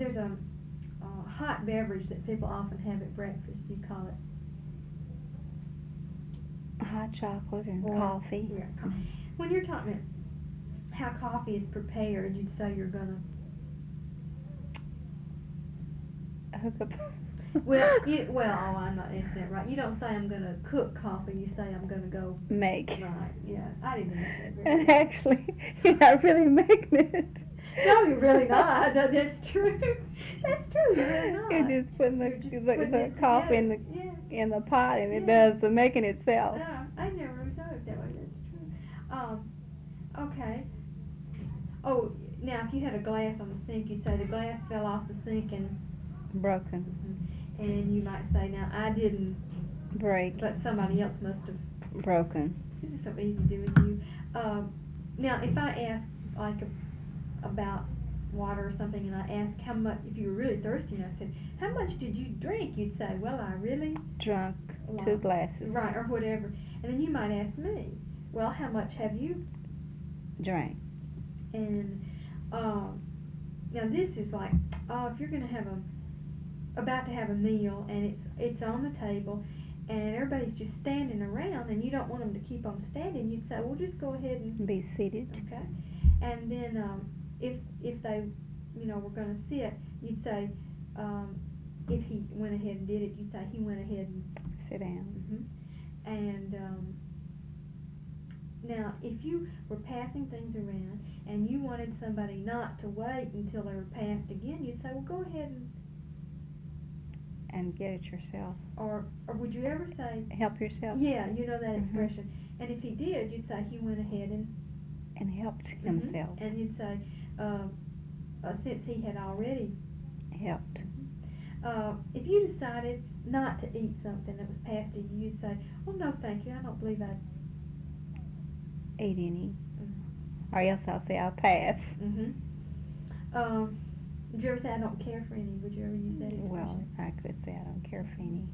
there's a hot beverage that people often have at breakfast. You call it hot chocolate and or, coffee. Yeah. When you're talking about how coffee is prepared, you'd say you're gonna. Hook up. Well, I'm not answering that right. You don't say I'm gonna cook coffee. You say I'm gonna go Make. Right. Yeah. I didn't know that. And actually, you're not really making it. No, you're really not. No, that's true. That's true. You're really not. You're just putting the, You're just the, putting the it coffee together. in the pot, and it Yeah. does the making itself. I never really thought of it that way. That's true. Okay. Oh, now if you had a glass on the sink, you'd say the glass fell off the sink Broken. and you might say, now I didn't, Break. but somebody else must have. Broken. This is something easy to do with you. Now if I ask like about water or something, and I asked how much, if you were really thirsty, and I said, how much did you drink? You'd say, well, I really Drunk a lot. 2 glasses. Right, or whatever. And then you might ask me, well, how much have you? Drank. And now this is like, if you're gonna have about to have a meal, and it's on the table, and everybody's just standing around, and you don't want them to keep on standing, you'd say, well, just go ahead and Be seated. okay. And then if they, were gonna sit, you'd say, if he went ahead and did it, you'd say he went ahead and Sit down. And now, if you were passing things around and you wanted somebody not to wait until they were passed again, you'd say, well, go ahead And get it yourself. or would you ever say, Help yourself. yeah, you know that expression. And if he did, you'd say he went ahead and helped himself. And you'd say, since he had already Helped. if you decided not to eat something that was passed to you, you'd say, well, no, thank you, I don't believe I'd Ate any. Or else I'll say I'll pass. Would you ever say I don't care for any? Would you ever use that expression? Well, I could say I don't care for any.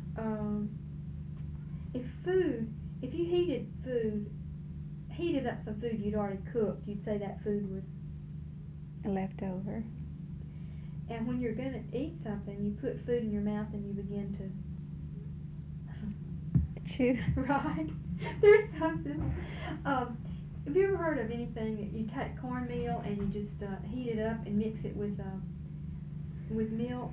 If you heated up some food you'd already cooked, you'd say that food was. Leftover. And when you're going to eat something, you put food in your mouth and you begin to Chew. Right. There's something. Have you ever heard of anything that you take cornmeal and you just heat it up and mix it with milk?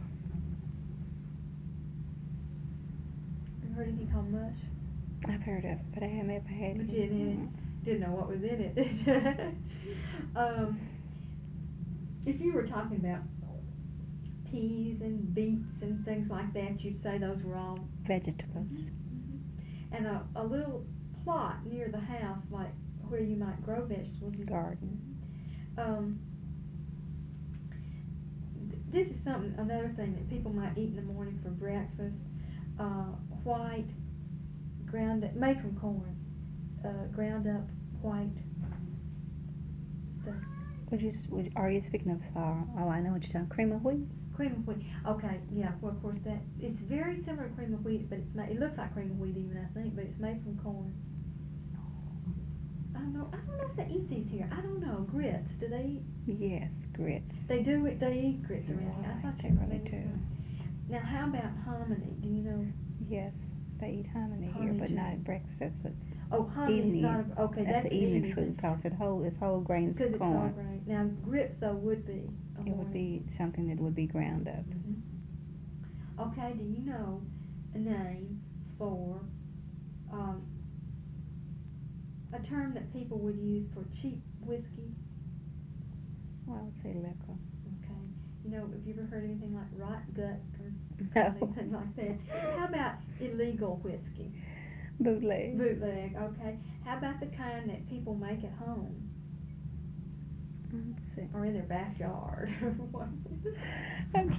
Have you heard anything called mush? I've heard of it, but I haven't ever had it. But you didn't know what was in it. If you were talking about peas and beets and things like that, you'd say those were all Vegetables. And a little plot near the house, like where you might grow vegetables. Garden. This is another thing that people might eat in the morning for breakfast. White, made from corn, ground up white stuff. Are you speaking of, I know what you're talking, cream of wheat? Cream of wheat. Okay, yeah, well, of course, it's very similar to cream of wheat, but it looks like cream of wheat even, I think, but it's made from corn. I don't know if they eat these here. I don't know. Grits, do they eat? Yes, grits. They do, they eat grits around here. I thought They really do. Now, how about hominy? Do you know? Yes, they eat hominy here, Hominy but too. not at breakfast. That's Hominy evening. is not okay. That's the evening evening food because it's whole grains because of it's whole corn. grain. Now, grits though would be. It would be something that would be ground up. Okay, do you know a name for a term that people would use for cheap whiskey? Well, I would say liquor. Okay. You know, have you ever heard anything like rot gut or No. anything like that? How about illegal whiskey? Bootleg. Bootleg, okay. How about the kind that people make at home? Let's see. Or in their backyard? I'm